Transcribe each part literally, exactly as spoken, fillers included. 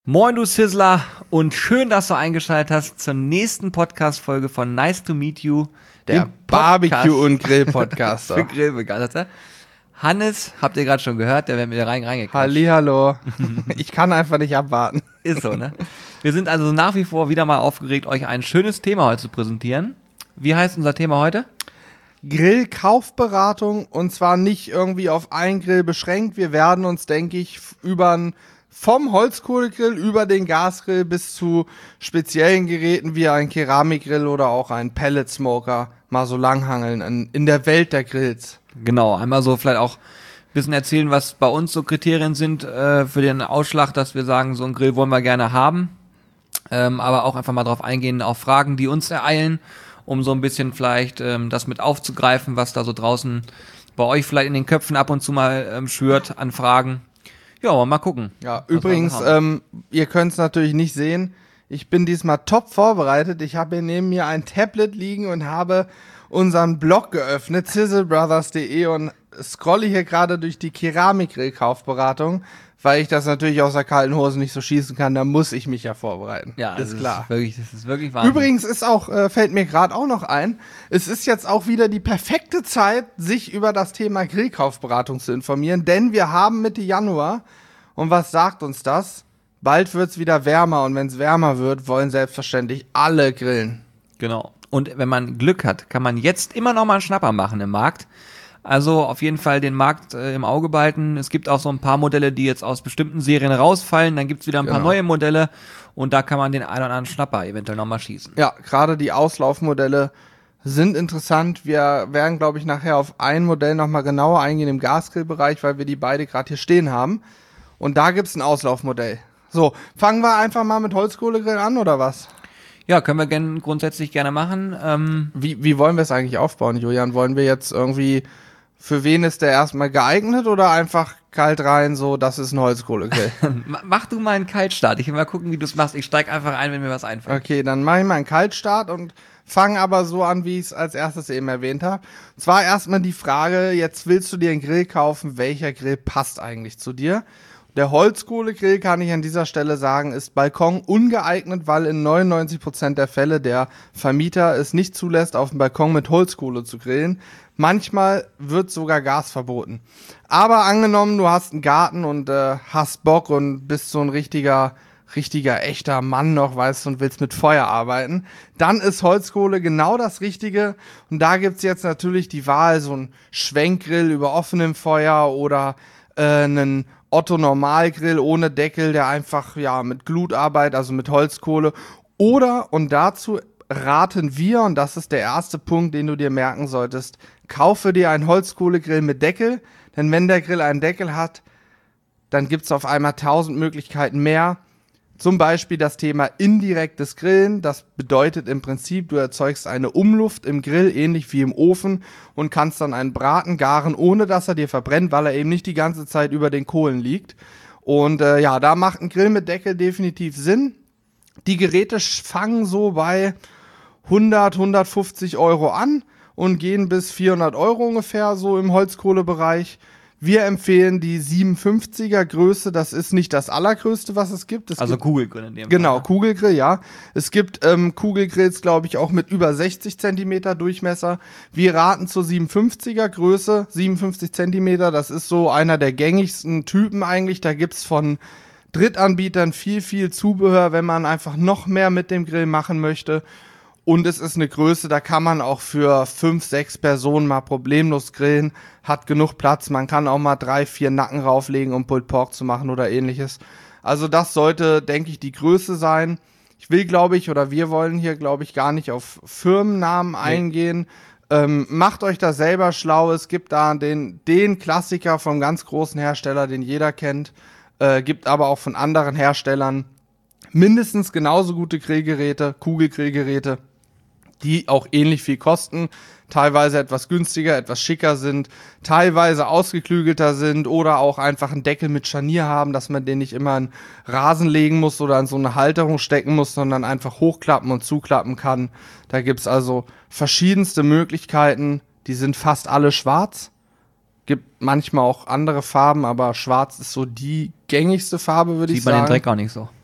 Moin du Sizzler und schön, dass du eingeschaltet hast zur nächsten Podcast-Folge von Nice to Meet You, der Barbecue- und Grill-Podcast. Für Grillbegeisterter. Hannes, habt ihr gerade schon gehört, der wäre mir rein reingequatscht. Hallihallo. Ich kann einfach nicht abwarten. Ist so, ne? Wir sind also nach wie vor wieder mal aufgeregt, euch ein schönes Thema heute zu präsentieren. Wie heißt unser Thema heute? Grillkaufberatung, und zwar nicht irgendwie auf einen Grill beschränkt. Wir werden uns, denke ich, über ein vom Holzkohlegrill über den Gasgrill bis zu speziellen Geräten wie ein Keramikgrill oder auch ein Pellet Smoker mal so langhangeln in, in der Welt der Grills. Genau, einmal so vielleicht auch ein bisschen erzählen, was bei uns so Kriterien sind äh, für den Ausschlag, dass wir sagen, so einen Grill wollen wir gerne haben, ähm, aber auch einfach mal drauf eingehen, auf Fragen, die uns ereilen, um so ein bisschen vielleicht ähm, das mit aufzugreifen, was da so draußen bei euch vielleicht in den Köpfen ab und zu mal ähm, schürt an Fragen. Ja, mal gucken. Ja, übrigens, ähm, ihr könnt es natürlich nicht sehen. Ich bin diesmal top vorbereitet. Ich habe hier neben mir ein Tablet liegen und habe unseren Blog geöffnet, sizzlebrothers punkt de, und scrolle hier gerade durch die Keramikgrill-Kaufberatung, weil ich das natürlich aus der kalten Hose nicht so schießen kann. Da muss ich mich ja vorbereiten. Ja, ist das klar. Ist wirklich, das ist wirklich Wahnsinn. Übrigens ist auch, äh, fällt mir gerade auch noch ein, es ist jetzt auch wieder die perfekte Zeit, sich über das Thema Grillkaufberatung zu informieren, denn wir haben Mitte Januar, und was sagt uns das? Bald wird's wieder wärmer, und wenn es wärmer wird, wollen selbstverständlich alle grillen. Genau. Und wenn man Glück hat, kann man jetzt immer noch mal einen Schnapper machen im Markt. Also auf jeden Fall den Markt äh, im Auge behalten. Es gibt auch so ein paar Modelle, die jetzt aus bestimmten Serien rausfallen. Dann gibt's wieder ein paar Genau. neue Modelle und da kann man den einen oder anderen Schnapper eventuell noch mal schießen. Ja, gerade die Auslaufmodelle sind interessant. Wir werden, glaube ich, nachher auf ein Modell noch mal genauer eingehen im Gasgrillbereich, weil wir die beide gerade hier stehen haben. Und da gibt's ein Auslaufmodell. So, fangen wir einfach mal mit Holzkohlegrill an, oder was? Ja, können wir gern, grundsätzlich gerne machen. Ähm, Wie, wie wollen wir es eigentlich aufbauen, Julian? Wollen wir jetzt irgendwie, für wen ist der erstmal geeignet, oder einfach kalt rein, so, das ist ein Holzkohlegrill? mach du mal einen Kaltstart. Ich will mal gucken, wie du es machst. Ich steig einfach ein, wenn mir was einfällt. Okay, dann mache ich mal einen Kaltstart und fange aber so an, wie ich es als erstes eben erwähnt habe. Zwar erstmal die Frage, jetzt willst du dir einen Grill kaufen, welcher Grill passt eigentlich zu dir? Der Holzkohlegrill, kann ich an dieser Stelle sagen, ist Balkon ungeeignet, weil in neunundneunzig Prozent der Fälle der Vermieter es nicht zulässt, auf dem Balkon mit Holzkohle zu grillen. Manchmal wird sogar Gas verboten. Aber angenommen, du hast einen Garten und äh, hast Bock und bist so ein richtiger, richtiger, echter Mann noch, weißt du, und willst mit Feuer arbeiten, dann ist Holzkohle genau das Richtige. Und da gibt's jetzt natürlich die Wahl, so ein Schwenkgrill über offenem Feuer oder äh, einen Otto-Normalgrill ohne Deckel, der einfach ja mit Glut arbeitet, also mit Holzkohle. Oder, und dazu raten wir, und das ist der erste Punkt, den du dir merken solltest, kaufe dir einen Holzkohlegrill mit Deckel, denn wenn der Grill einen Deckel hat, dann gibt's auf einmal tausend Möglichkeiten mehr. Zum Beispiel das Thema indirektes Grillen. Das bedeutet im Prinzip, du erzeugst eine Umluft im Grill, ähnlich wie im Ofen, und kannst dann einen Braten garen, ohne dass er dir verbrennt, weil er eben nicht die ganze Zeit über den Kohlen liegt. Und äh, ja, da macht ein Grill mit Deckel definitiv Sinn. Die Geräte fangen so bei hundert, hundertfünfzig Euro an und gehen bis vierhundert Euro ungefähr so im Holzkohlebereich. Wir empfehlen die siebenundfünfziger Größe, das ist nicht das allergrößte, was es gibt. Es also gibt, Kugelgrill in dem Genau, Fall. Kugelgrill, ja. Es gibt ähm, Kugelgrills, glaube ich, auch mit über sechzig Zentimeter Durchmesser. Wir raten zur siebenundfünfziger Größe, siebenundfünfzig Zentimeter, das ist so einer der gängigsten Typen eigentlich. Da gibt's von Drittanbietern viel, viel Zubehör, wenn man einfach noch mehr mit dem Grill machen möchte. Und es ist eine Größe, da kann man auch für fünf, sechs Personen mal problemlos grillen. Hat genug Platz. Man kann auch mal drei, vier Nacken rauflegen, um Pulled Pork zu machen oder ähnliches. Also das sollte, denke ich, die Größe sein. Ich will, glaube ich, oder wir wollen hier, glaube ich, gar nicht auf Firmennamen nee. eingehen. Ähm, macht euch da selber schlau. Es gibt da den, den Klassiker vom ganz großen Hersteller, den jeder kennt. Äh, gibt aber auch von anderen Herstellern mindestens genauso gute Grillgeräte, Kugelgrillgeräte, die auch ähnlich viel kosten, teilweise etwas günstiger, etwas schicker sind, teilweise ausgeklügelter sind oder auch einfach einen Deckel mit Scharnier haben, dass man den nicht immer in Rasen legen muss oder in so eine Halterung stecken muss, sondern einfach hochklappen und zuklappen kann. Da gibt's also verschiedenste Möglichkeiten, die sind fast alle schwarz. Gibt manchmal auch andere Farben, aber schwarz ist so die gängigste Farbe, würde ich Sieht man sagen. den Dreck auch nicht so.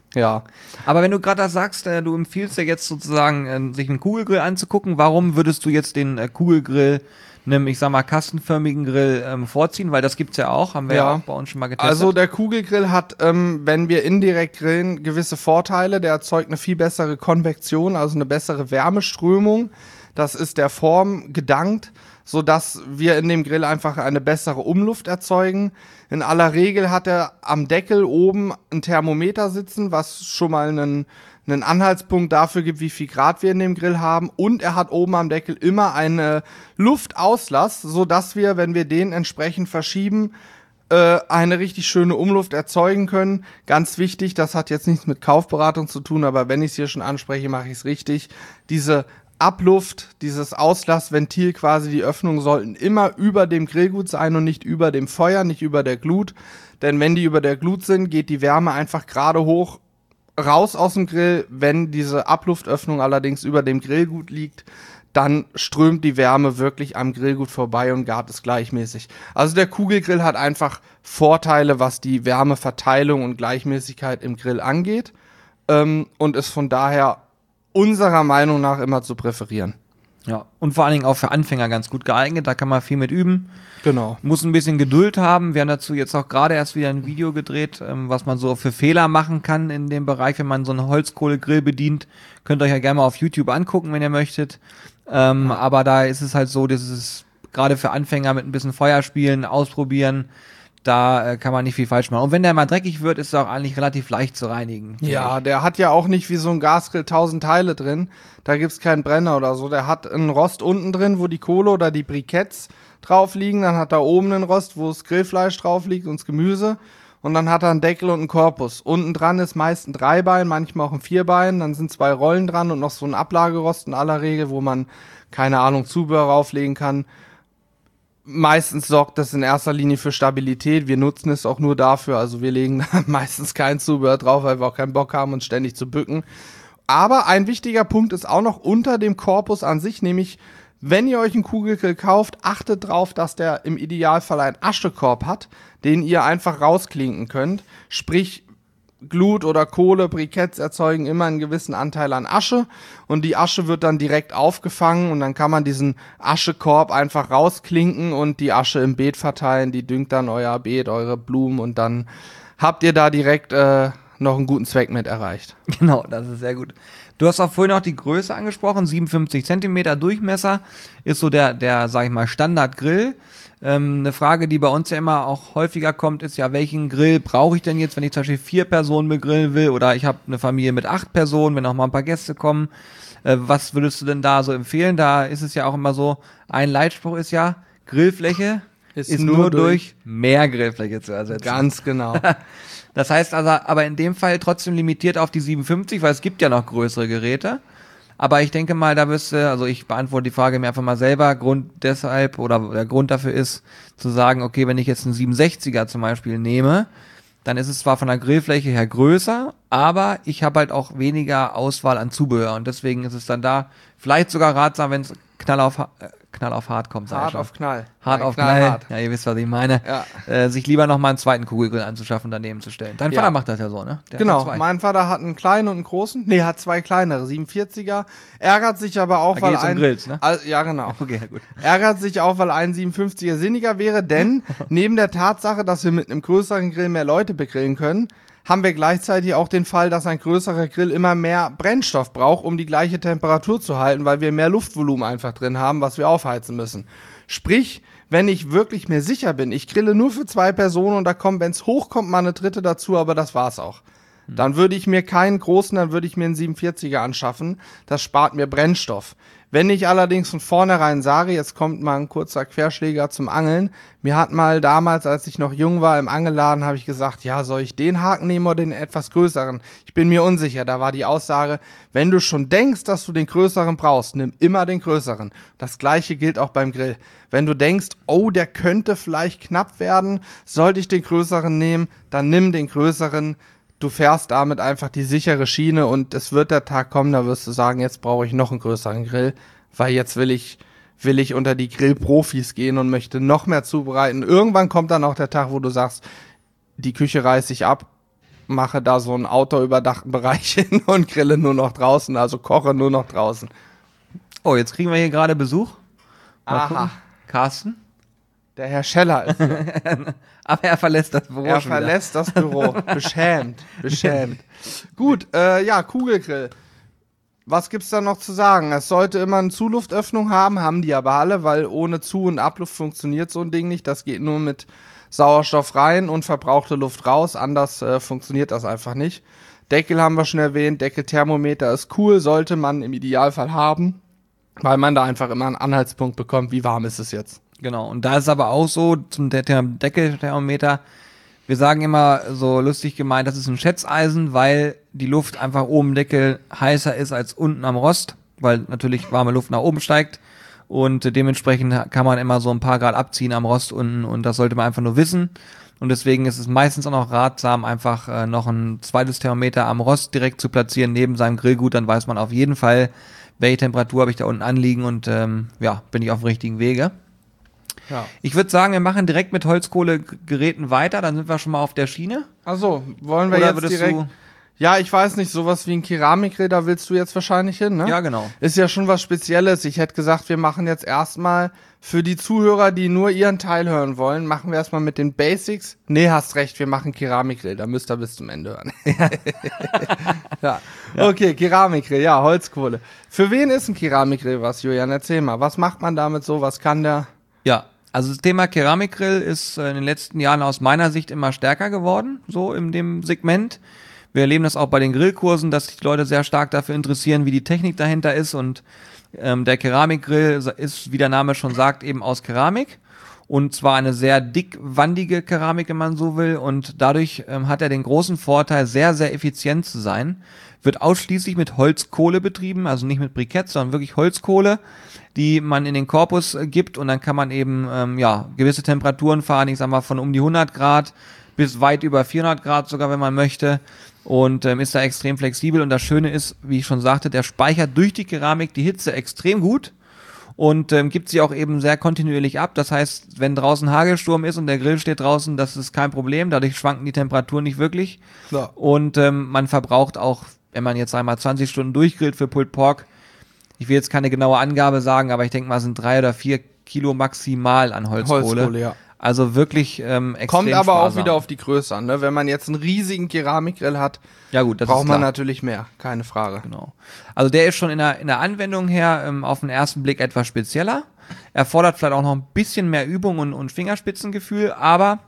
Ja. Aber wenn du gerade das sagst, äh, du empfiehlst ja jetzt sozusagen, äh, sich einen Kugelgrill anzugucken, warum würdest du jetzt den äh, Kugelgrill einem, ich sag mal, kastenförmigen Grill ähm, vorziehen? Weil das gibt's ja auch, haben wir ja, Ja. auch bei uns schon mal getestet. Also der Kugelgrill hat, ähm, wenn wir indirekt grillen, gewisse Vorteile. Der erzeugt eine viel bessere Konvektion, also eine bessere Wärmeströmung. Das ist der Form gedankt, sodass wir in dem Grill einfach eine bessere Umluft erzeugen. In aller Regel hat er am Deckel oben ein Thermometer sitzen, was schon mal einen, einen Anhaltspunkt dafür gibt, wie viel Grad wir in dem Grill haben. Und er hat oben am Deckel immer eine Luftauslass, sodass wir, wenn wir den entsprechend verschieben, äh, eine richtig schöne Umluft erzeugen können. Ganz wichtig, das hat jetzt nichts mit Kaufberatung zu tun, aber wenn ich es hier schon anspreche, mache ich es richtig. Diese Abluft, dieses Auslassventil quasi, die Öffnungen sollten immer über dem Grillgut sein und nicht über dem Feuer, nicht über der Glut. Denn wenn die über der Glut sind, geht die Wärme einfach gerade hoch raus aus dem Grill. Wenn diese Abluftöffnung allerdings über dem Grillgut liegt, dann strömt die Wärme wirklich am Grillgut vorbei und gart es gleichmäßig. Also der Kugelgrill hat einfach Vorteile, was die Wärmeverteilung und Gleichmäßigkeit im Grill angeht, ähm, und ist von daher unserer Meinung nach immer zu präferieren. Ja, und vor allen Dingen auch für Anfänger ganz gut geeignet, da kann man viel mit üben. Genau. Muss ein bisschen Geduld haben. Wir haben dazu jetzt auch gerade erst wieder ein Video gedreht, ähm, was man so für Fehler machen kann in dem Bereich, wenn man so einen Holzkohlegrill bedient. Könnt ihr euch ja gerne mal auf YouTube angucken, wenn ihr möchtet. Ähm, aber da ist es halt so, das ist gerade für Anfänger mit ein bisschen Feuer spielen, ausprobieren, da äh, kann man nicht viel falsch machen. Und wenn der mal dreckig wird, ist er auch eigentlich relativ leicht zu reinigen. Ja, der hat ja auch nicht wie so ein Gasgrill tausend Teile drin. Da gibt's keinen Brenner oder so. Der hat einen Rost unten drin, wo die Kohle oder die Briketts drauf liegen. Dann hat er oben einen Rost, wo das Grillfleisch drauf liegt und das Gemüse. Und dann hat er einen Deckel und einen Korpus. Unten dran ist meist ein Dreibein, manchmal auch ein Vierbein. Dann sind zwei Rollen dran und noch so ein Ablagerost in aller Regel, wo man, keine Ahnung, Zubehör rauflegen kann. Meistens sorgt das in erster Linie für Stabilität. Wir nutzen es auch nur dafür. Also wir legen meistens kein Zubehör drauf, weil wir auch keinen Bock haben, uns ständig zu bücken. Aber ein wichtiger Punkt ist auch noch unter dem Korpus an sich, nämlich wenn ihr euch einen Kugelgrill kauft, achtet drauf, dass der im Idealfall einen Aschekorb hat, den ihr einfach rausklinken könnt. Sprich, Glut oder Kohle, Briketts erzeugen immer einen gewissen Anteil an Asche und die Asche wird dann direkt aufgefangen und dann kann man diesen Aschekorb einfach rausklinken und die Asche im Beet verteilen, die düngt dann euer Beet, eure Blumen und dann habt ihr da direkt äh, noch einen guten Zweck mit erreicht. Genau, das ist sehr gut. Du hast auch vorhin noch die Größe angesprochen, siebenundfünfzig Zentimeter Durchmesser ist so der, der, sag ich mal, Standardgrill. Ähm, eine Frage, die bei uns ja immer auch häufiger kommt, ist ja, welchen Grill brauche ich denn jetzt, wenn ich zum Beispiel vier Personen begrillen will oder ich habe eine Familie mit acht Personen, wenn auch mal ein paar Gäste kommen. Äh, was würdest du denn da so empfehlen? Da ist es ja auch immer so, ein Leitspruch ist ja, Grillfläche ist, ist nur, nur durch, durch mehr Grillfläche zu ersetzen. Ganz genau. Das heißt also, aber in dem Fall trotzdem limitiert auf die siebenundfünfzig, weil es gibt ja noch größere Geräte. Aber ich denke mal, da wirst du, also ich beantworte die Frage mir einfach mal selber, Grund deshalb oder der Grund dafür ist, zu sagen, okay, wenn ich jetzt einen siebenundsechziger zum Beispiel nehme, dann ist es zwar von der Grillfläche her größer, aber ich habe halt auch weniger Auswahl an Zubehör und deswegen ist es dann da vielleicht sogar ratsam, wenn es knall auf, äh, knall auf hart kommt. Hart auf Knall. Hart Nein, auf Knall. knallhart. Ja, ihr wisst, was ich meine. Ja. Äh, sich lieber noch mal einen zweiten Kugelgrill anzuschaffen, daneben zu stellen. Dein Ja. Vater macht das ja so, ne? Der Genau, hat zwei. mein Vater hat einen kleinen und einen großen. Nee, hat zwei kleinere, siebenundvierziger. Ärgert sich aber auch, Da weil geht's um ein... Grills, ne? Al- ja, genau. Okay, ja, gut. Ärgert sich auch, weil ein siebenundfünfziger sinniger wäre, denn neben der Tatsache, dass wir mit einem größeren Grill mehr Leute begrillen können, haben wir gleichzeitig auch den Fall, dass ein größerer Grill immer mehr Brennstoff braucht, um die gleiche Temperatur zu halten, weil wir mehr Luftvolumen einfach drin haben, was wir aufheizen müssen. Sprich, wenn ich wirklich mir sicher bin, ich grille nur für zwei Personen und da kommt, wenn es hochkommt, mal eine dritte dazu, aber das war's auch. Dann würde ich mir keinen großen, dann würde ich mir einen siebenundvierziger anschaffen. Das spart mir Brennstoff. Wenn ich allerdings von vornherein sage, jetzt kommt mal ein kurzer Querschläger zum Angeln. Mir hat mal damals, als ich noch jung war, im Angelladen, habe ich gesagt, ja, soll ich den Haken nehmen oder den etwas größeren? Ich bin mir unsicher. Da war die Aussage, wenn du schon denkst, dass du den größeren brauchst, nimm immer den größeren. Das gleiche gilt auch beim Grill. Wenn du denkst, oh, der könnte vielleicht knapp werden, sollte ich den größeren nehmen, dann nimm den größeren. Du fährst damit einfach die sichere Schiene und es wird der Tag kommen, da wirst du sagen, jetzt brauche ich noch einen größeren Grill, weil jetzt will ich, will ich unter die Grillprofis gehen und möchte noch mehr zubereiten. Irgendwann kommt dann auch der Tag, wo du sagst, die Küche reiß ich ab, mache da so einen outdoor-überdachten Bereich hin und grille nur noch draußen, also koche nur noch draußen. Oh, jetzt kriegen wir hier gerade Besuch. Mal Aha. gucken. Carsten. Der Herr Scheller ist hier. Aber er verlässt das Büro Er schon wieder. verlässt das Büro. Beschämt. Beschämt. Gut, äh, ja, Kugelgrill. Was gibt's da noch zu sagen? Es sollte immer eine Zuluftöffnung haben, haben die aber alle, weil ohne Zu- und Abluft funktioniert so ein Ding nicht. Das geht nur mit Sauerstoff rein und verbrauchte Luft raus. Anders äh, funktioniert das einfach nicht. Deckel haben wir schon erwähnt. Deckelthermometer ist cool, sollte man im Idealfall haben, weil man da einfach immer einen Anhaltspunkt bekommt, wie warm ist es jetzt. Genau, und da ist aber auch so, zum De- Deckelthermometer, wir sagen immer so lustig gemeint, das ist ein Schätzeisen, weil die Luft einfach oben im Deckel heißer ist als unten am Rost, weil natürlich warme Luft nach oben steigt und dementsprechend kann man immer so ein paar Grad abziehen am Rost unten und das sollte man einfach nur wissen. Und deswegen ist es meistens auch noch ratsam, einfach äh, noch ein zweites Thermometer am Rost direkt zu platzieren, neben seinem Grillgut, dann weiß man auf jeden Fall, welche Temperatur habe ich da unten anliegen und ähm, ja, bin ich auf dem richtigen Wege. Ja. Ich würde sagen, wir machen direkt mit Holzkohlegeräten weiter, dann sind wir schon mal auf der Schiene. Achso, wollen wir Oder jetzt würdest direkt... du... Ja, ich weiß nicht, sowas wie ein Keramikgrill, da willst du jetzt wahrscheinlich hin, ne? Ja, genau. Ist ja schon was Spezielles. Ich hätte gesagt, wir machen jetzt erstmal für die Zuhörer, die nur ihren Teil hören wollen, machen wir erstmal mit den Basics. Nee, hast recht, wir machen Keramikgrill, da müsst ihr bis zum Ende hören. Ja. ja. Okay, Keramikgrill, ja, Holzkohle. Für wen ist ein Keramikgrill was, Julian? Erzähl mal, was macht man damit so, was kann der? Ja, also das Thema Keramikgrill ist äh, in den letzten Jahren aus meiner Sicht immer stärker geworden, so in dem Segment. Wir erleben das auch bei den Grillkursen, dass sich die Leute sehr stark dafür interessieren, wie die Technik dahinter ist. Und ähm, der Keramikgrill ist, wie der Name schon sagt, eben aus Keramik. Und zwar eine sehr dickwandige Keramik, wenn man so will. Und dadurch ähm, hat er den großen Vorteil, sehr, sehr effizient zu sein. Wird ausschließlich mit Holzkohle betrieben, also nicht mit Briketts, sondern wirklich Holzkohle, die man in den Korpus äh, gibt. Und dann kann man eben ähm, ja gewisse Temperaturen fahren, ich sag mal von um die hundert Grad bis weit über vierhundert Grad sogar, wenn man möchte. Und ähm, ist da extrem flexibel. Und das Schöne ist, wie ich schon sagte, der speichert durch die Keramik die Hitze extrem gut und ähm, gibt sie auch eben sehr kontinuierlich ab. Das heißt, wenn draußen Hagelsturm ist und der Grill steht draußen, das ist kein Problem. Dadurch schwanken die Temperaturen nicht wirklich. Ja. Und ähm, man verbraucht auch, wenn man jetzt einmal zwanzig Stunden durchgrillt für Pulled Pork, ich will jetzt keine genaue Angabe sagen, aber ich denke mal, es sind drei oder vier Kilo maximal an Holzkohle. Holzkohle, ja. Also wirklich ähm, extrem Kommt aber sparsam. auch wieder auf die Größe an, ne? Wenn man jetzt einen riesigen Keramikgrill hat, ja gut, das braucht ist man klar. natürlich mehr, keine Frage. Genau. Also der ist schon in der, in der Anwendung her ähm, auf den ersten Blick etwas spezieller. Erfordert vielleicht auch noch ein bisschen mehr Übung und, und Fingerspitzengefühl, aber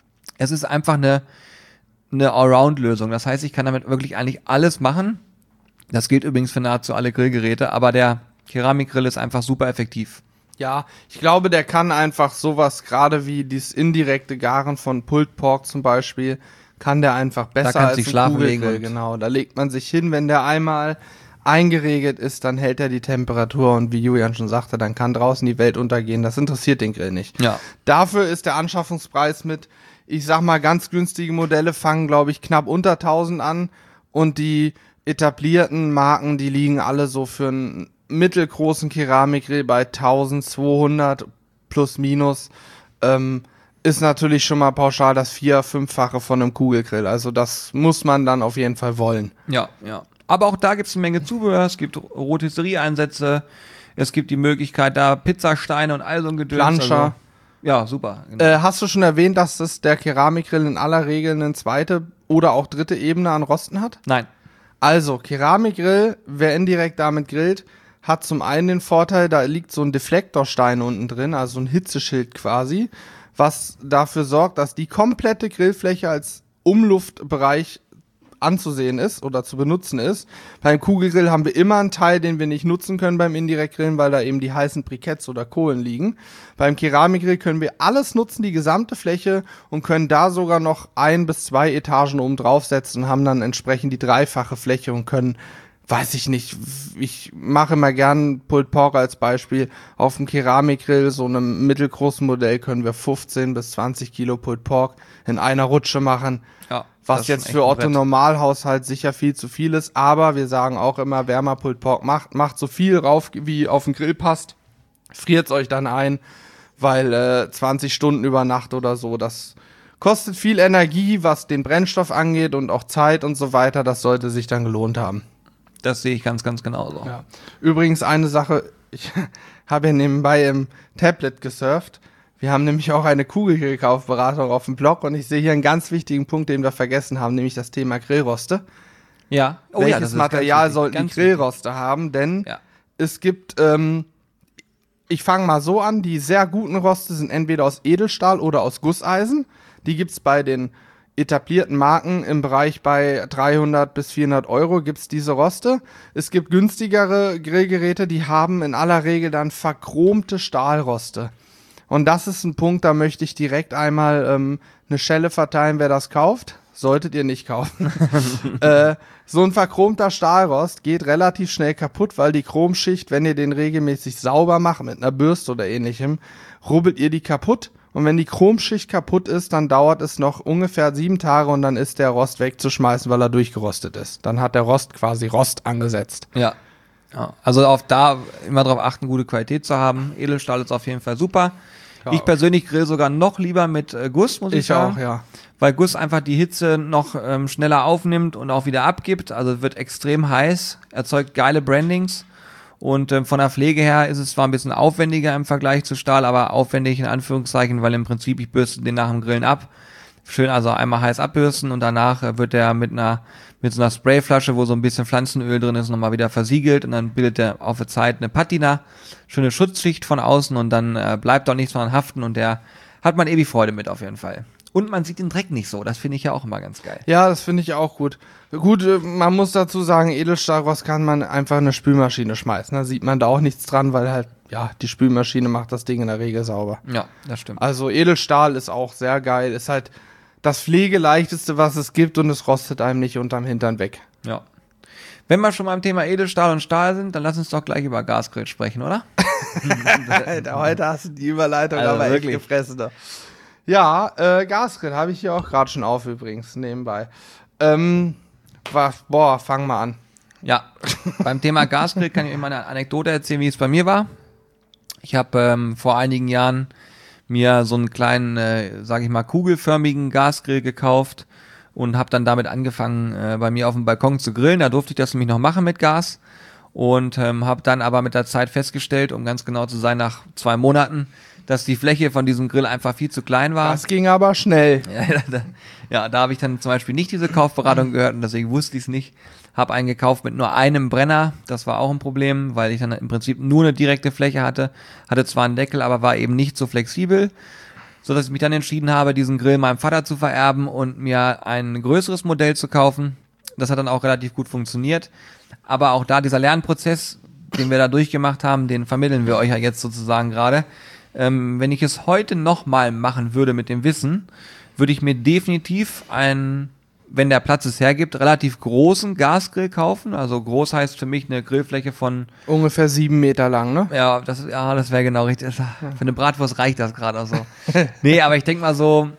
es ist einfach eine, eine Allround-Lösung. Das heißt, ich kann damit wirklich eigentlich alles machen. Das gilt übrigens für nahezu alle Grillgeräte, aber der Keramikgrill ist einfach super effektiv. Ja, ich glaube, der kann einfach sowas, gerade wie dieses indirekte Garen von Pulled Pork zum Beispiel, kann der einfach besser kann als sich ein schlafen Kugelgrill. legen und- Genau, da legt man sich hin, wenn der einmal eingeregelt ist, dann hält er die Temperatur und wie Julian schon sagte, dann kann draußen die Welt untergehen. Das interessiert den Grill nicht. Ja. Dafür ist der Anschaffungspreis mit, ich sag mal, ganz günstige Modelle fangen, glaube ich, knapp unter tausend an und die etablierten Marken, die liegen alle so für einen mittelgroßen Keramikgrill bei eintausendzweihundert plus minus. Ähm, ist natürlich schon mal pauschal das vier-, fünffache von einem Kugelgrill. Also das muss man dann auf jeden Fall wollen. Ja, ja. Aber auch da gibt es eine Menge Zubehör. Es gibt Rotisserie-Einsätze. Es gibt die Möglichkeit, da Pizzasteine und all so ein Gedöns. Planscher. Also, ja, super. Genau. Äh, hast du schon erwähnt, dass das der Keramikgrill in aller Regel eine zweite oder auch dritte Ebene an Rosten hat? Nein. Also, Keramikgrill, wer indirekt damit grillt, hat zum einen den Vorteil, da liegt so ein Deflektorstein unten drin, also ein Hitzeschild quasi, was dafür sorgt, dass die komplette Grillfläche als Umluftbereich anzusehen ist oder zu benutzen ist. Beim Kugelgrill haben wir immer einen Teil, den wir nicht nutzen können beim Indirektgrillen, weil da eben die heißen Briketts oder Kohlen liegen. Beim Keramikgrill können wir alles nutzen, die gesamte Fläche, und können da sogar noch ein bis zwei Etagen oben draufsetzen und haben dann entsprechend die dreifache Fläche und können, weiß ich nicht, ich mache immer gern Pulled Pork als Beispiel. Auf dem Keramikgrill, so einem mittelgroßen Modell, können wir fünfzehn bis zwanzig Kilo Pulled Pork in einer Rutsche machen. Ja, Was das ist jetzt echt für ein Otto Brett. Normalhaushalt sicher viel zu viel ist, aber wir sagen auch immer, wer mal Pulled Pork macht, macht so viel rauf, wie auf den Grill passt. Friert's euch dann ein, weil äh, zwanzig Stunden über Nacht oder so, das kostet viel Energie, was den Brennstoff angeht und auch Zeit und so weiter. Das sollte sich dann gelohnt haben. Das sehe ich ganz, ganz genauso. Ja. Übrigens eine Sache, ich habe ja nebenbei im Tablet gesurft. Wir haben nämlich auch eine Kugelgrillkaufberatung auf dem Blog und ich sehe hier einen ganz wichtigen Punkt, den wir vergessen haben, nämlich das Thema Grillroste. Ja. Oh, Welches ja, das Material wichtig, sollten die Grillroste wichtig. haben? Denn ja. es gibt, ähm, ich fange mal so an, die sehr guten Roste sind entweder aus Edelstahl oder aus Gusseisen. Die gibt's bei den etablierten Marken im Bereich bei dreihundert bis vierhundert Euro gibt's diese Roste. Es gibt günstigere Grillgeräte, die haben in aller Regel dann verchromte Stahlroste. Und das ist ein Punkt, da möchte ich direkt einmal ähm, eine Schelle verteilen, wer das kauft. Solltet ihr nicht kaufen. äh, so ein verchromter Stahlrost geht relativ schnell kaputt, weil die Chromschicht, wenn ihr den regelmäßig sauber macht mit einer Bürste oder ähnlichem, rubbelt ihr die kaputt. Und wenn die Chromschicht kaputt ist, dann dauert es noch ungefähr sieben Tage und dann ist der Rost wegzuschmeißen, weil er durchgerostet ist. Dann hat der Rost quasi Rost angesetzt. Ja. Ja. Also auf da immer darauf achten, gute Qualität zu haben. Edelstahl ist auf jeden Fall super. Ja. Ich persönlich grill sogar noch lieber mit äh, Guss, muss ich, ich sagen. Ich auch, ja. Weil Guss einfach die Hitze noch ähm, schneller aufnimmt und auch wieder abgibt. Also es wird extrem heiß, erzeugt geile Brandings. Und ähm, von der Pflege her ist es zwar ein bisschen aufwendiger im Vergleich zu Stahl, aber aufwendig in Anführungszeichen, weil im Prinzip ich bürste den nach dem Grillen ab. Schön also einmal heiß abbürsten und danach äh, wird der mit einer mit so einer Sprayflasche, wo so ein bisschen Pflanzenöl drin ist, nochmal wieder versiegelt und dann bildet der auf der Zeit eine Patina, schöne Schutzschicht von außen und dann äh, bleibt auch nichts dran haften und der hat man ewig Freude mit auf jeden Fall. Und man sieht den Dreck nicht so, das finde ich ja auch immer ganz geil. Ja, das finde ich auch gut. Gut, man muss dazu sagen, Edelstahlrost kann man einfach in eine Spülmaschine schmeißen. Da sieht man da auch nichts dran, weil halt, ja, die Spülmaschine macht das Ding in der Regel sauber. Ja, das stimmt. Also Edelstahl ist auch sehr geil, ist halt das Pflegeleichteste, was es gibt und es rostet einem nicht unterm Hintern weg. Ja. Wenn wir schon beim Thema Edelstahl und Stahl sind, dann lass uns doch gleich über Gasgrill sprechen, oder? Alter, heute hast du die Überleitung also aber wirklich echt gefressen. Da. Ja, äh, Gasgrill habe ich hier auch gerade schon auf übrigens, nebenbei. Ähm, was, boah, fang mal an. Ja, beim Thema Gasgrill kann ich euch mal eine Anekdote erzählen, wie es bei mir war. Ich habe ähm, vor einigen Jahren mir so einen kleinen, äh, sage ich mal, kugelförmigen Gasgrill gekauft und habe dann damit angefangen, äh, bei mir auf dem Balkon zu grillen. Da durfte ich das nämlich noch machen mit Gas und ähm, habe dann aber mit der Zeit festgestellt, um ganz genau zu sein, nach zwei Monaten, dass die Fläche von diesem Grill einfach viel zu klein war. Das ging aber schnell. Ja, da, ja, da habe ich dann zum Beispiel nicht diese Kaufberatung gehört und deswegen wusste ich es nicht. Habe einen gekauft mit nur einem Brenner, das war auch ein Problem, weil ich dann im Prinzip nur eine direkte Fläche hatte, hatte zwar einen Deckel, aber war eben nicht so flexibel, sodass ich mich dann entschieden habe, diesen Grill meinem Vater zu vererben und mir ein größeres Modell zu kaufen. Das hat dann auch relativ gut funktioniert, aber auch da dieser Lernprozess, den wir da durchgemacht haben, den vermitteln wir euch ja jetzt sozusagen gerade. Ähm, wenn ich es heute nochmal machen würde mit dem Wissen, würde ich mir definitiv einen, wenn der Platz es hergibt, relativ großen Gasgrill kaufen. Also groß heißt für mich eine Grillfläche von ungefähr sieben Meter lang, ne? Ja, das, ja, das wäre genau richtig. Für eine Bratwurst reicht das gerade so. Nee, aber ich denke mal so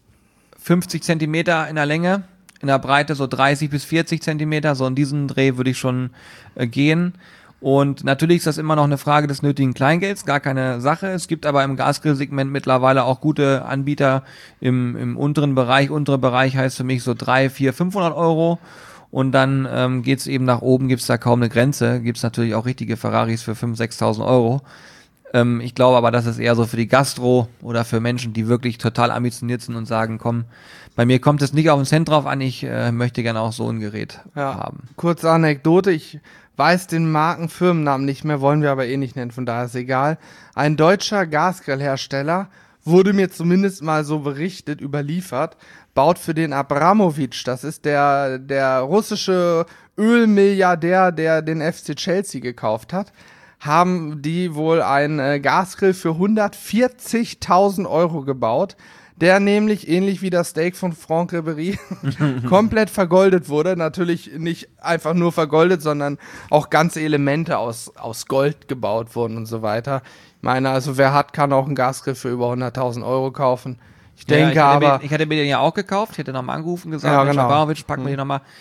fünfzig Zentimeter in der Länge, in der Breite so dreißig bis vierzig Zentimeter. So in diesem Dreh würde ich schon äh, gehen. Und natürlich ist das immer noch eine Frage des nötigen Kleingelds, gar keine Sache. Es gibt aber im Gasgrill-Segment mittlerweile auch gute Anbieter im, im unteren Bereich. Untere Bereich heißt für mich so drei, vier, fünfhundert Euro. Und dann ähm, geht's eben nach oben, gibt's da kaum eine Grenze. Gibt's natürlich auch richtige Ferraris für fünftausend, sechstausend Euro. Ähm, ich glaube aber, das ist eher so für die Gastro oder für Menschen, die wirklich total ambitioniert sind und sagen, komm, bei mir kommt es nicht auf den Cent drauf an, ich äh, möchte gerne auch so ein Gerät ja. haben. Kurze Anekdote, ich weiß den Markenfirmennamen nicht mehr, wollen wir aber eh nicht nennen, von daher ist egal. Ein deutscher Gasgrillhersteller, wurde mir zumindest mal so berichtet, überliefert, baut für den Abramovich, das ist der, der russische Ölmilliardär, der den F C Chelsea gekauft hat, haben die wohl einen äh, Gasgrill für hundertvierzigtausend Euro gebaut, der nämlich ähnlich wie das Steak von Franck Ribéry komplett vergoldet wurde. Natürlich nicht einfach nur vergoldet, sondern auch ganze Elemente aus, aus Gold gebaut wurden und so weiter. Ich meine, also wer hat, kann auch einen Gasgrill für über hunderttausend Euro kaufen. Ich denke ja, ich aber... Mir, ich hatte mir den ja auch gekauft, ich hätte nochmal angerufen, gesagt, ja, genau. Abramovich, pack mir den nochmal.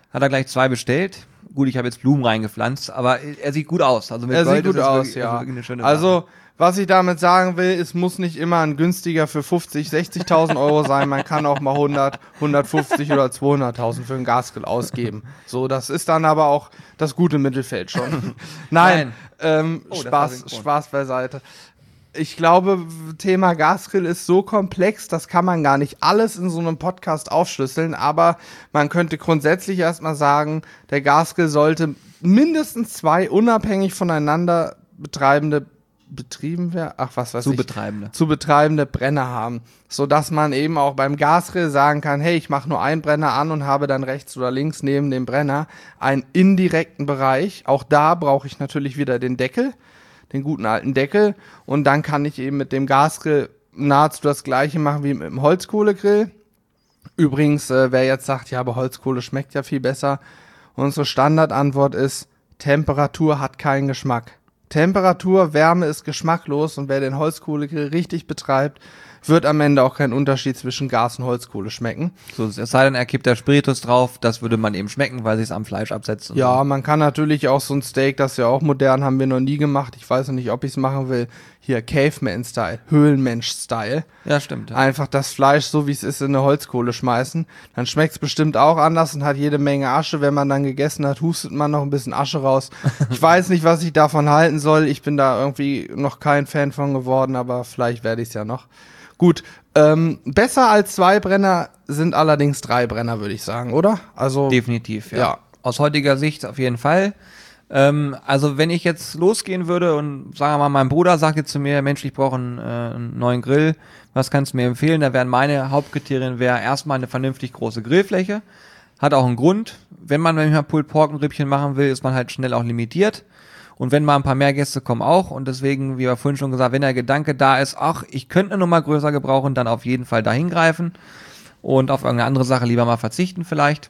Hat er gleich zwei bestellt. Gut, ich habe jetzt Blumen reingepflanzt, aber er sieht gut aus. Also mit Er Gold sieht gut ist es aus, wirklich, ja. also wirklich eine schöne Also, Sache. was ich damit sagen will, es muss nicht immer ein günstiger für fünfzig, sechzigtausend Euro sein. Man kann auch mal hundert, hundertfünfzig oder zweihunderttausend für einen Gasgrill ausgeben. So, das ist dann aber auch das gute Mittelfeld schon. Nein, Nein. Ähm, Oh, das war Spaß, synchron. Spaß beiseite. Ich glaube, Thema Gasgrill ist so komplex, das kann man gar nicht alles in so einem Podcast aufschlüsseln, aber man könnte grundsätzlich erstmal sagen, der Gasgrill sollte mindestens zwei unabhängig voneinander betreibende betrieben werden, ach was weiß Zu ich, Betreibende. zu betreibende Brenner haben, sodass man eben auch beim Gasgrill sagen kann, hey, ich mache nur einen Brenner an und habe dann rechts oder links neben dem Brenner einen indirekten Bereich. Auch da brauche ich natürlich wieder den Deckel, den guten alten Deckel, und dann kann ich eben mit dem Gasgrill nahezu das gleiche machen wie mit dem Holzkohlegrill. Übrigens, äh, wer jetzt sagt, ja, aber Holzkohle schmeckt ja viel besser, unsere Standardantwort ist, Temperatur hat keinen Geschmack. Temperatur, Wärme ist geschmacklos, und wer den Holzkohlegrill richtig betreibt, wird am Ende auch keinen Unterschied zwischen Gas und Holzkohle schmecken. So, es sei denn, er kippt da Spiritus drauf, das würde man eben schmecken, weil sich es am Fleisch absetzt. Und Ja, so. man kann natürlich auch so ein Steak, das ist ja auch modern, haben wir noch nie gemacht. Ich weiß noch nicht, ob ich es machen will. Hier, Caveman-Style, Höhlenmensch-Style. Ja, stimmt. Ja. Einfach das Fleisch, so wie es ist, in eine Holzkohle schmeißen. Dann schmeckt es bestimmt auch anders und hat jede Menge Asche. Wenn man dann gegessen hat, hustet man noch ein bisschen Asche raus. Ich weiß nicht, was ich davon halten soll. Ich bin da irgendwie noch kein Fan von geworden, aber vielleicht werde ich es ja noch. Gut, ähm, besser als zwei Brenner sind allerdings drei Brenner, würde ich sagen, oder? Also Definitiv, ja. ja. Aus heutiger Sicht auf jeden Fall. Ähm, also wenn ich jetzt losgehen würde und sagen wir mal, mein Bruder sagt jetzt zu mir, Mensch, ich brauche einen, äh, einen neuen Grill, was kannst du mir empfehlen? Da wären meine Hauptkriterien, wäre erstmal eine vernünftig große Grillfläche. Hat auch einen Grund. Wenn man manchmal Pulled Pork und Rippchen machen will, ist man halt schnell auch limitiert. Und wenn mal ein paar mehr Gäste kommen auch, und deswegen, wie wir vorhin schon gesagt, wenn der Gedanke da ist, ach, ich könnte eine Nummer größer gebrauchen, dann auf jeden Fall dahin greifen und auf irgendeine andere Sache lieber mal verzichten vielleicht.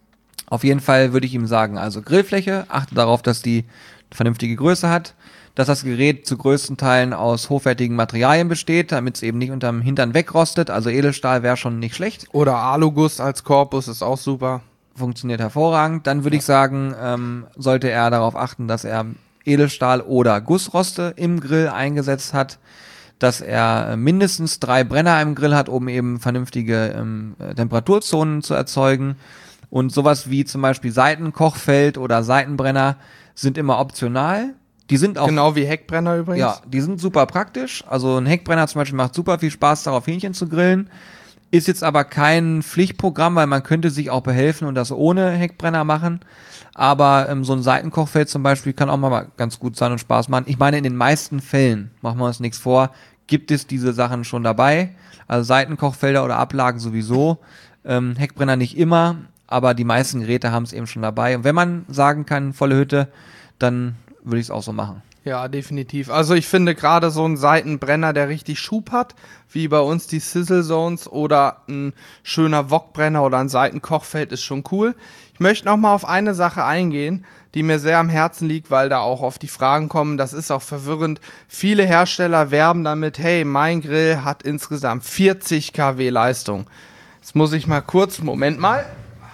Auf jeden Fall würde ich ihm sagen, also Grillfläche, achte darauf, dass die eine vernünftige Größe hat, dass das Gerät zu größten Teilen aus hochwertigen Materialien besteht, damit es eben nicht unterm Hintern wegrostet, also Edelstahl wäre schon nicht schlecht. Oder Aluguss als Korpus ist auch super. Funktioniert hervorragend. Dann würde ich sagen, ähm, sollte er darauf achten, dass er Edelstahl oder Gussroste im Grill eingesetzt hat, dass er mindestens drei Brenner im Grill hat, um eben vernünftige ähm, Temperaturzonen zu erzeugen. Und sowas wie zum Beispiel Seitenkochfeld oder Seitenbrenner sind immer optional. Die sind auch, Genau wie Heckbrenner übrigens. ja, die sind super praktisch. Also ein Heckbrenner zum Beispiel macht super viel Spaß, darauf Hähnchen zu grillen. Ist jetzt aber kein Pflichtprogramm, weil man könnte sich auch behelfen und das ohne Heckbrenner machen. Aber ähm, so ein Seitenkochfeld zum Beispiel kann auch mal ganz gut sein und Spaß machen. Ich meine, in den meisten Fällen, machen wir uns nichts vor, gibt es diese Sachen schon dabei. Also Seitenkochfelder oder Ablagen sowieso. Ähm, Heckbrenner nicht immer, aber die meisten Geräte haben es eben schon dabei. Und wenn man sagen kann, volle Hütte, dann würde ich es auch so machen. Ja, definitiv. Also ich finde gerade so ein Seitenbrenner, der richtig Schub hat, wie bei uns die Sizzle Zones oder ein schöner Wokbrenner oder ein Seitenkochfeld, ist schon cool. Ich möchte noch mal auf eine Sache eingehen, die mir sehr am Herzen liegt, weil da auch oft die Fragen kommen. Das ist auch verwirrend. Viele Hersteller werben damit, hey, mein Grill hat insgesamt vierzig Kilowatt Leistung. Jetzt muss ich mal kurz, Moment mal.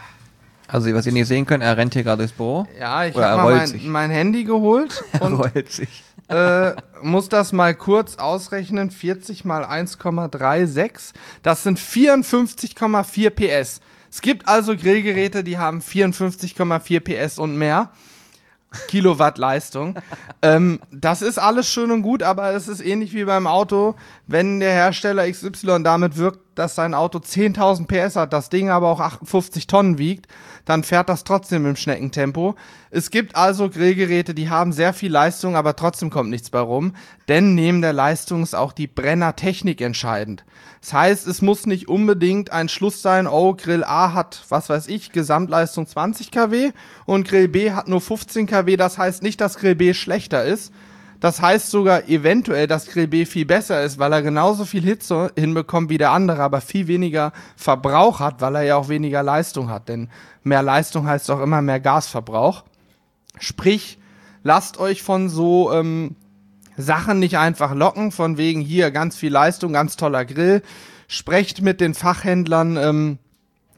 Also was ihr nicht sehen könnt, er rennt hier gerade durchs Büro. Ja, ich Oder er habe mal rollt mein, sich. mein Handy geholt Er und rollt sich. äh, muss das mal kurz ausrechnen. vierzig mal eins Komma sechsunddreißig. Das sind vierundfünfzig Komma vier P S. Es gibt also Grillgeräte, die haben vierundfünfzig Komma vier P S und mehr. Kilowatt Leistung. ähm, das ist alles schön und gut, aber es ist ähnlich wie beim Auto, wenn der Hersteller X Y damit wirkt, dass sein Auto zehntausend P S hat, das Ding aber auch achtundfünfzig Tonnen wiegt, dann fährt das trotzdem im Schneckentempo. Es gibt also Grillgeräte, die haben sehr viel Leistung, aber trotzdem kommt nichts bei rum, denn neben der Leistung ist auch die Brennertechnik entscheidend. Das heißt, es muss nicht unbedingt ein Schluss sein, oh, Grill A hat, was weiß ich, Gesamtleistung zwanzig Kilowatt und Grill B hat nur fünfzehn Kilowatt. Das heißt nicht, dass Grill B schlechter ist. Das heißt sogar eventuell, dass Grill B viel besser ist, weil er genauso viel Hitze hinbekommt wie der andere, aber viel weniger Verbrauch hat, weil er ja auch weniger Leistung hat. Denn mehr Leistung heißt auch immer mehr Gasverbrauch. Sprich, lasst euch von so ähm, Sachen nicht einfach locken, von wegen hier ganz viel Leistung, ganz toller Grill. Sprecht mit den Fachhändlern, ähm,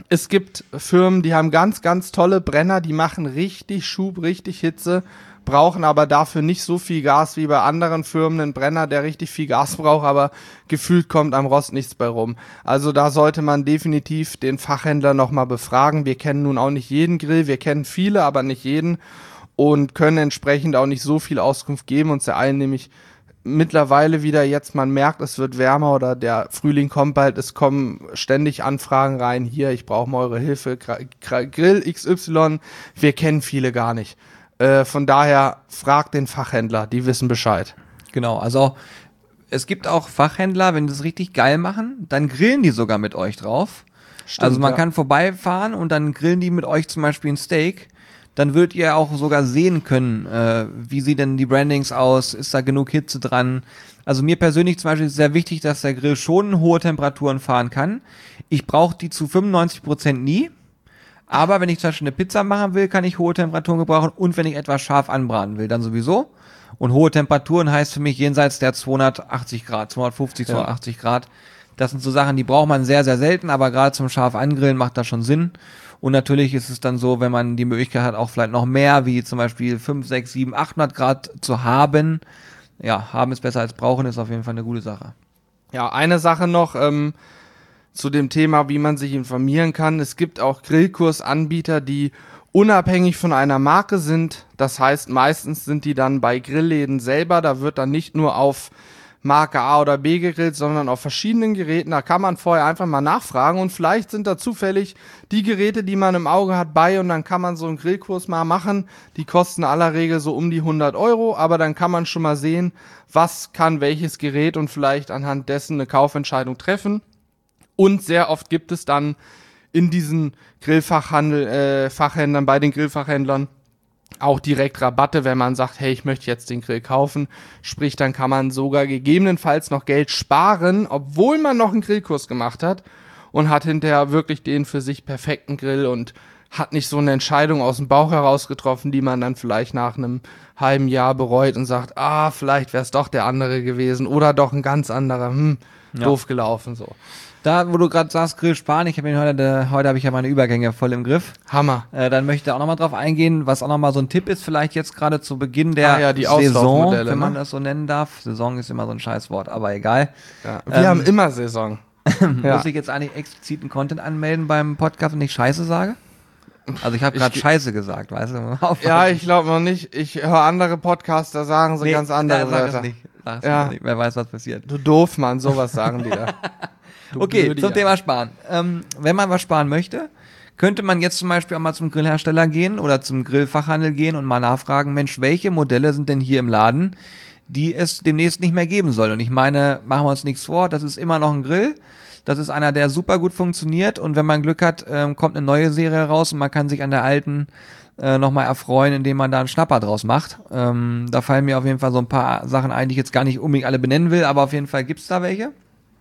Es gibt Firmen, die haben ganz, ganz tolle Brenner, die machen richtig Schub, richtig Hitze, brauchen aber dafür nicht so viel Gas wie bei anderen Firmen. Ein Brenner, der richtig viel Gas braucht, aber gefühlt kommt am Rost nichts bei rum. Also da sollte man definitiv den Fachhändler nochmal befragen. Wir kennen nun auch nicht jeden Grill, wir kennen viele, aber nicht jeden und können entsprechend auch nicht so viel Auskunft geben. Uns ereilen nämlich mittlerweile wieder jetzt, man merkt, es wird wärmer oder der Frühling kommt bald, es kommen ständig Anfragen rein, hier, ich brauche mal eure Hilfe, Grill X Y, wir kennen viele gar nicht. Äh, von daher, fragt den Fachhändler, die wissen Bescheid. Genau, also es gibt auch Fachhändler, wenn die das richtig geil machen, dann grillen die sogar mit euch drauf. Stimmt, also man ja. kann vorbeifahren und dann grillen die mit euch zum Beispiel ein Steak. Dann würdet ihr auch sogar sehen können, äh, wie sieht denn die Brandings aus, ist da genug Hitze dran. Also mir persönlich zum Beispiel ist sehr wichtig, dass der Grill schon hohe Temperaturen fahren kann. Ich brauche die zu fünfundneunzig Prozent nie, aber wenn ich zum Beispiel eine Pizza machen will, kann ich hohe Temperaturen gebrauchen und wenn ich etwas scharf anbraten will, dann sowieso. Und hohe Temperaturen heißt für mich jenseits der zweihundertachtzig Grad, zweihundertfünfzig, ja. zweihundertachtzig Grad. Das sind so Sachen, die braucht man sehr, sehr selten, aber gerade zum scharf angrillen macht das schon Sinn. Und natürlich ist es dann so, wenn man die Möglichkeit hat, auch vielleicht noch mehr, wie zum Beispiel fünf, sechs, sieben, achthundert Grad zu haben. Ja, haben ist besser als brauchen, ist auf jeden Fall eine gute Sache. Ja, eine Sache noch ähm, zu dem Thema, wie man sich informieren kann. Es gibt auch Grillkursanbieter, die unabhängig von einer Marke sind. Das heißt, meistens sind die dann bei Grillläden selber. Da wird dann nicht nur auf Marke A oder B gegrillt, sondern auf verschiedenen Geräten. Da kann man vorher einfach mal nachfragen und vielleicht sind da zufällig die Geräte, die man im Auge hat, bei und dann kann man so einen Grillkurs mal machen. Die kosten in aller Regel so um die hundert Euro, aber dann kann man schon mal sehen, was kann welches Gerät und vielleicht anhand dessen eine Kaufentscheidung treffen. Und sehr oft gibt es dann in diesen Grillfachhandel, äh, Fachhändlern, bei den Grillfachhändlern auch direkt Rabatte, wenn man sagt, hey, ich möchte jetzt den Grill kaufen. Sprich, dann kann man sogar gegebenenfalls noch Geld sparen, obwohl man noch einen Grillkurs gemacht hat und hat hinterher wirklich den für sich perfekten Grill und hat nicht so eine Entscheidung aus dem Bauch heraus getroffen, die man dann vielleicht nach einem halben Jahr bereut und sagt, ah, vielleicht wäre es doch der andere gewesen oder doch ein ganz anderer, hm, ja. doof gelaufen, so. Da, wo du gerade sagst, Grill sparen, ich habe heute, heute habe ich ja meine Übergänge voll im Griff. Hammer. Äh, dann möchte ich auch nochmal drauf eingehen, was auch nochmal so ein Tipp ist, vielleicht jetzt gerade zu Beginn der ah, ja, die Saison, wenn man ne? das so nennen darf. Saison ist immer so ein Scheißwort, aber egal. Ja, wir ähm, haben immer Saison. Muss ja. ich jetzt eigentlich expliziten Content anmelden beim Podcast und ich Scheiße sage? Also ich habe gerade Scheiße gesagt, weißt du? Ja, ich glaube noch nicht. Ich höre andere Podcaster sagen so nee, ganz andere na, Wörter. Sag es nicht. Sag es ja. nicht. Wer weiß, was passiert. Du doof, Mann, sowas sagen die da. Du okay, Blödi, zum ja. Thema Sparen. Ähm, wenn man was sparen möchte, könnte man jetzt zum Beispiel auch mal zum Grillhersteller gehen oder zum Grillfachhandel gehen und mal nachfragen, Mensch, welche Modelle sind denn hier im Laden, die es demnächst nicht mehr geben soll? Und ich meine, machen wir uns nichts vor, das ist immer noch ein Grill. Das ist einer, der super gut funktioniert und wenn man Glück hat, ähm, kommt eine neue Serie raus und man kann sich an der alten äh, nochmal erfreuen, indem man da einen Schnapper draus macht. Ähm, da fallen mir auf jeden Fall so ein paar Sachen ein, die ich jetzt gar nicht unbedingt alle benennen will, aber auf jeden Fall gibt's da welche.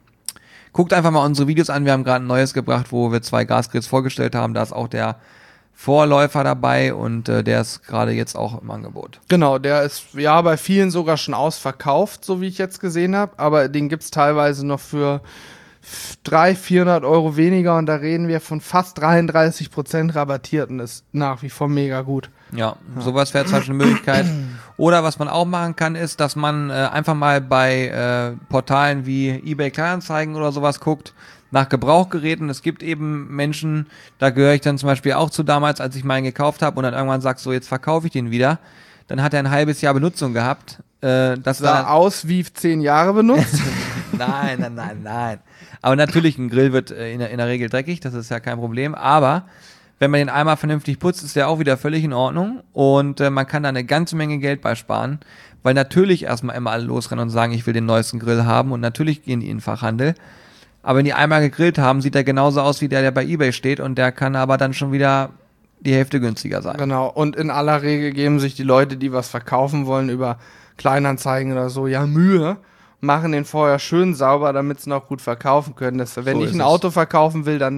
Guckt einfach mal unsere Videos an, wir haben gerade ein neues gebracht, wo wir zwei Gasgrills vorgestellt haben, da ist auch der Vorläufer dabei und äh, der ist gerade jetzt auch im Angebot. Genau, der ist ja bei vielen sogar schon ausverkauft, so wie ich jetzt gesehen habe, aber den gibt's teilweise noch für dreihundert, vierhundert Euro weniger und da reden wir von fast dreiunddreißig Prozent rabattiert und ist nach wie vor mega gut. Ja, ja. Sowas wäre zum Beispiel eine Möglichkeit. Oder was man auch machen kann, ist, dass man äh, einfach mal bei äh, Portalen wie eBay Kleinanzeigen oder sowas guckt, nach Gebrauchgeräten. Es gibt eben Menschen, da gehöre ich dann zum Beispiel auch zu damals, als ich meinen gekauft habe und dann irgendwann sagst, so jetzt verkaufe ich den wieder. Dann hat er ein halbes Jahr Benutzung gehabt. Äh, das sah aus wie zehn Jahre benutzt? Nein, nein, nein, nein. Aber natürlich, ein Grill wird äh, in, der, in der Regel dreckig, das ist ja kein Problem. Aber wenn man den einmal vernünftig putzt, ist der auch wieder völlig in Ordnung. Und äh, man kann da eine ganze Menge Geld bei sparen. Weil natürlich erstmal immer alle losrennen und sagen, ich will den neuesten Grill haben. Und natürlich gehen die in den Fachhandel. Aber wenn die einmal gegrillt haben, sieht der genauso aus wie der, der bei eBay steht. Und der kann aber dann schon wieder die Hälfte günstiger sein. Genau. Und in aller Regel geben sich die Leute, die was verkaufen wollen, über Kleinanzeigen oder so, ja Mühe, machen den vorher schön sauber, damit sie noch gut verkaufen können. Das, wenn So ich ein ist Auto verkaufen will, dann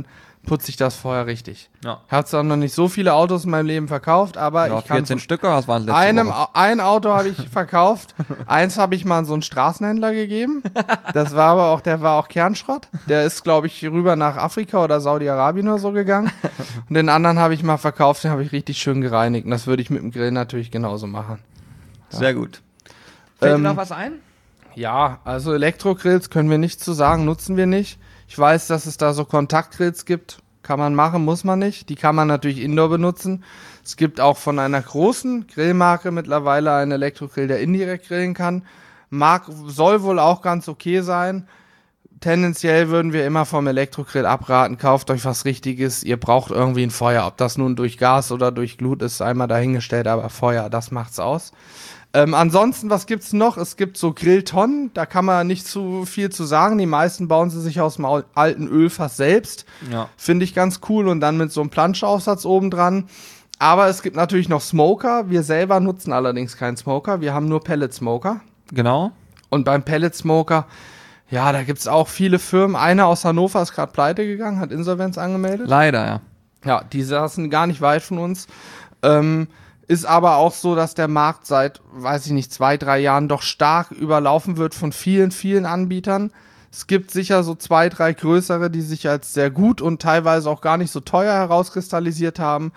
putze ich das vorher richtig. Ja. Ich habe zwar noch nicht so viele Autos in meinem Leben verkauft, aber Ja, ich kann vierzehn Stücke, was waren letzte einem, Woche? ein Auto habe ich verkauft. Eins habe ich mal an so einen Straßenhändler gegeben. Das war aber auch, der war auch Kernschrott. Der ist, glaube ich, rüber nach Afrika oder Saudi-Arabien oder so gegangen. Und den anderen habe ich mal verkauft, den habe ich richtig schön gereinigt. Und das würde ich mit dem Grill natürlich genauso machen. Sehr gut. Fällt Ähm, dir noch was ein? Ja, also Elektrogrills können wir nicht zu sagen, nutzen wir nicht. Ich weiß, dass es da so Kontaktgrills gibt. Kann man machen, muss man nicht. Die kann man natürlich indoor benutzen. Es gibt auch von einer großen Grillmarke mittlerweile einen Elektrogrill, der indirekt grillen kann. Mag, soll wohl auch ganz okay sein. Tendenziell würden wir immer vom Elektrogrill abraten. Kauft euch was Richtiges. Ihr braucht irgendwie ein Feuer. Ob das nun durch Gas oder durch Glut ist, einmal dahingestellt. Aber Feuer, das macht's aus. Ähm, ansonsten, was gibt's noch? Es gibt so Grilltonnen, da kann man nicht zu viel zu sagen. Die meisten bauen sie sich aus dem al- alten Ölfass selbst. Ja. Finde ich ganz cool und dann mit so einem Planschaufsatz oben dran. Aber es gibt natürlich noch Smoker. Wir selber nutzen allerdings keinen Smoker. Wir haben nur Pellet Smoker. Genau. Und beim Pellet Smoker, ja, da gibt's auch viele Firmen. Eine aus Hannover ist gerade pleite gegangen, hat Insolvenz angemeldet. Leider, ja. Ja, die saßen gar nicht weit von uns. Ähm, Ist aber auch so, dass der Markt seit, weiß ich nicht, zwei, drei Jahren doch stark überlaufen wird von vielen, vielen Anbietern. Es gibt sicher so zwei, drei größere, die sich als sehr gut und teilweise auch gar nicht so teuer herauskristallisiert haben.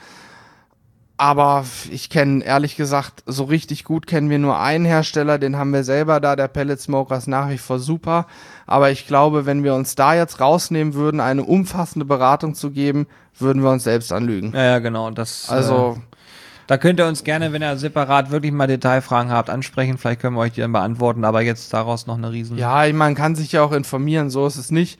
Aber ich kenne, ehrlich gesagt, so richtig gut kennen wir nur einen Hersteller, den haben wir selber da, der Pellet Smoker ist nach wie vor super. Aber ich glaube, wenn wir uns da jetzt rausnehmen würden, eine umfassende Beratung zu geben, würden wir uns selbst anlügen. Ja, ja, genau. Das, Also... Äh Da könnt ihr uns gerne, wenn ihr separat wirklich mal Detailfragen habt, ansprechen. Vielleicht können wir euch die dann beantworten, aber jetzt daraus noch eine riesen... Ja, man kann sich ja auch informieren, so ist es nicht.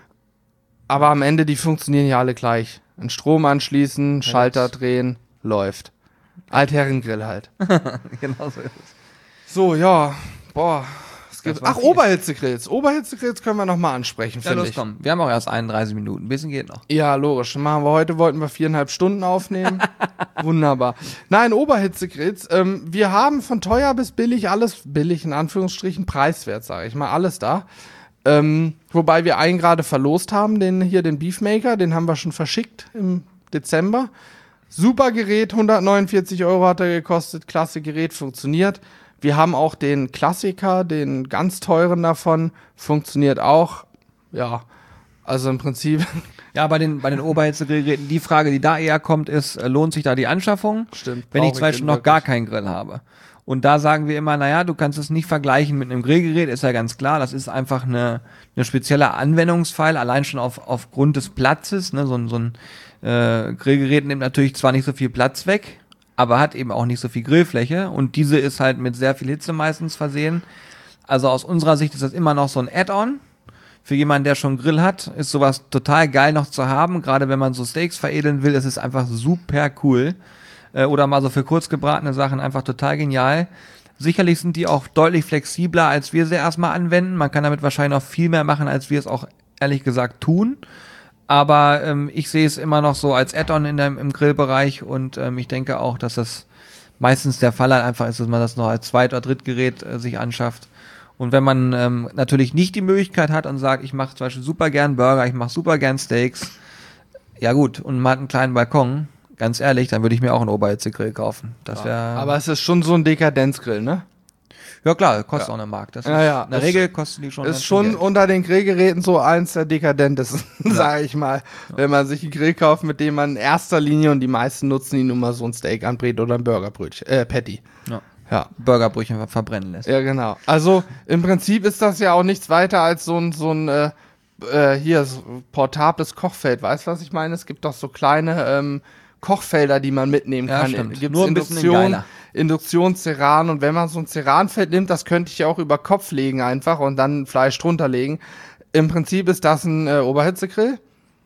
Aber am Ende, die funktionieren ja alle gleich. Einen Strom anschließen, Schalter drehen, läuft. Altherrengrill halt. Genau so ist es. So, ja, boah. Es gibt, Das war ach, viel. Oberhitzegrills. Oberhitzegrills können wir nochmal ansprechen, Ja, finde los, ich. komm. Wir haben auch erst einunddreißig Minuten. Ein bisschen geht noch. Ja, logisch. Machen wir heute, wollten wir viereinhalb Stunden aufnehmen. Wunderbar. Nein, Oberhitzegrills. Ähm, wir haben von teuer bis billig alles, billig in Anführungsstrichen, preiswert, sage ich mal, alles da. Ähm, wobei wir einen gerade verlost haben, den hier, den Beefmaker, den haben wir schon verschickt im Dezember. Super Gerät, hundertneunundvierzig Euro hat er gekostet, klasse Gerät, funktioniert. Wir haben auch den Klassiker, den ganz teuren davon, funktioniert auch. Ja, also im Prinzip... Ja, bei den, bei den Oberhitzegrillgeräten, die Frage, die da eher kommt, ist, äh, lohnt sich da die Anschaffung? Stimmt. Wenn ich brauche zum Beispiel den noch wirklich. gar keinen Grill habe. Und da sagen wir immer, naja, du kannst es nicht vergleichen mit einem Grillgerät, ist ja ganz klar. Das ist einfach eine, eine spezielle Anwendungsfall, allein schon auf, aufgrund des Platzes. Ne? So ein, so ein äh, Grillgerät nimmt natürlich zwar nicht so viel Platz weg, aber hat eben auch nicht so viel Grillfläche. Und diese ist halt mit sehr viel Hitze meistens versehen. Also aus unserer Sicht ist das immer noch so ein Add-on. Für jemanden, der schon einen Grill hat, ist sowas total geil noch zu haben. Gerade wenn man so Steaks veredeln will, ist es einfach super cool. Äh, oder mal so für kurz gebratene Sachen einfach total genial. Sicherlich sind die auch deutlich flexibler, als wir sie erstmal anwenden. Man kann damit wahrscheinlich noch viel mehr machen, als wir es auch ehrlich gesagt tun. Aber ähm, ich sehe es immer noch so als Add-on in dem, im Grillbereich und ähm, ich denke auch, dass das meistens der Fall halt einfach ist, dass man das noch als Zweit- oder Drittgerät äh, sich anschafft. Und wenn man ähm, natürlich nicht die Möglichkeit hat und sagt, ich mache zum Beispiel super gern Burger, ich mache super gern Steaks, ja gut, und man hat einen kleinen Balkon, ganz ehrlich, dann würde ich mir auch einen Oberhitzegrill kaufen. Das wäre. Aber es ist schon so ein Dekadenzgrill, ne? Ja klar, kostet Ja. auch eine Mark. Das Ja, ist, ja. in der Ist- Regel kosten die schon. Ist ganz schon viel Geld. unter den Grillgeräten so eins der dekadentesten, sage ich mal. Wenn man sich einen Grill kauft, mit dem man in erster Linie, und die meisten nutzen ihn, nur mal so ein Steak anbrät oder ein Burgerbrötchen, äh, Patty. Ja. Ja. Burgerbrötchen ver- verbrennen lässt. Ja, genau. Also im Prinzip ist das ja auch nichts weiter als so ein, so ein äh, äh, hier, so portables Kochfeld. Weißt du, was ich meine? Es gibt doch so kleine ähm, Kochfelder, die man mitnehmen Ja, kann. stimmt. Gibt's Nur ein bisschen Induktion, geiler. Induktionszeran, und wenn man so ein Ceranfeld nimmt, das könnte ich ja auch über Kopf legen einfach und dann Fleisch drunter legen. Im Prinzip ist das ein äh, Oberhitzegrill.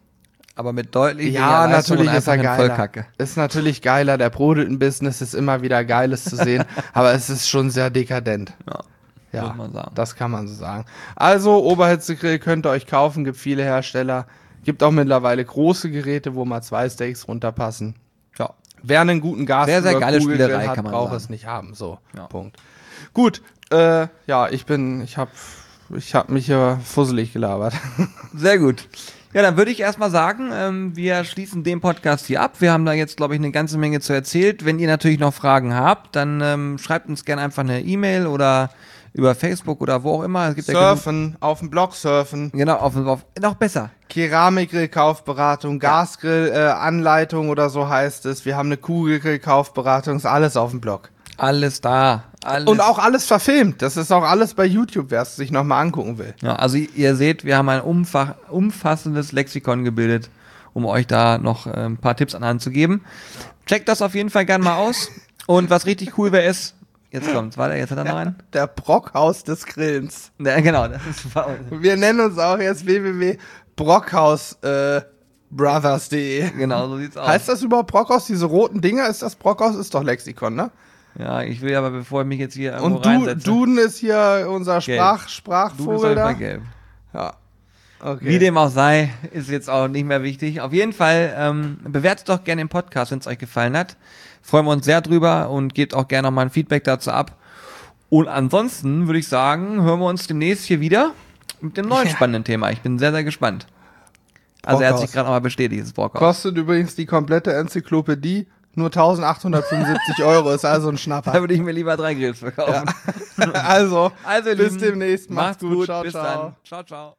Aber mit deutlich Ja, weniger Leistung natürlich und ist er einfach in geiler. Vollkacke. Ist natürlich geiler. Der brodelt ein bisschen, es ist immer wieder Geiles zu sehen, aber es ist schon sehr dekadent. Ja, Ja, muss man sagen. das kann man so sagen. Also, Oberhitzegrill könnt ihr euch kaufen, gibt viele Hersteller. Gibt auch mittlerweile große Geräte, wo mal zwei Steaks runterpassen. Ja. Wer einen guten Gas Sehr, sehr oder geile Kugelgrill Spielerei, hat, kann man braucht sagen. es nicht haben. So, Ja. Punkt. Gut, äh, ja, ich bin, ich hab, ich hab mich hier fusselig gelabert. Sehr gut. Ja, dann würde ich erstmal sagen, ähm, wir schließen den Podcast hier ab. Wir haben da jetzt, glaube ich, eine ganze Menge zu erzählt. Wenn ihr natürlich noch Fragen habt, dann ähm, schreibt uns gerne einfach eine E-Mail oder über Facebook oder wo auch immer. Es gibt surfen, ja auf dem Blog surfen. Genau, auf, auf noch besser. Keramikgrill-Kaufberatung, Gasgrill-Anleitung oder so heißt es. Wir haben eine Kugelgrill-Kaufberatung, ist alles auf dem Blog. Alles da. Alles. Und auch alles verfilmt. Das ist auch alles bei YouTube, wer es sich nochmal angucken will. Ja, also ihr seht, wir haben ein umfach, umfassendes Lexikon gebildet, um euch da noch äh, ein paar Tipps an Hand zu geben. Checkt das auf jeden Fall gerne mal aus. Und was richtig cool wäre ist, jetzt kommt's, warte, jetzt hat er noch einen. Der Brockhaus des Grillens. Ja, genau, das ist wir nennen uns auch jetzt w w w punkt brockhaus brothers punkt de. Genau, so sieht's aus. Heißt das überhaupt Brockhaus? Diese roten Dinger, ist das Brockhaus? Ist doch Lexikon, ne? Ja, ich will aber, bevor ich mich jetzt hier irgendwo Und du, reinsetze. Duden ist hier unser Sprach, Sprachvogel da. Gelb. Ja. Okay. Wie dem auch sei, ist jetzt auch nicht mehr wichtig. Auf jeden Fall ähm, bewertet doch gerne den Podcast, wenn es euch gefallen hat. Freuen wir uns sehr drüber und gebt auch gerne nochmal ein Feedback dazu ab. Und ansonsten würde ich sagen, hören wir uns demnächst hier wieder mit dem neuen Ja. spannenden Thema. Ich bin sehr, sehr gespannt. Also er hat sich gerade nochmal bestätigt, dieses Brockhaus. Kostet übrigens die komplette Enzyklopädie nur eintausendachthundertfünfundsiebzig Euro. Ist also ein Da Schnapper. würde ich mir lieber drei Grills verkaufen. Also, Also bis Lieben, demnächst. Macht's macht's gut. gut. Ciao, Bis ciao. dann. Ciao, ciao.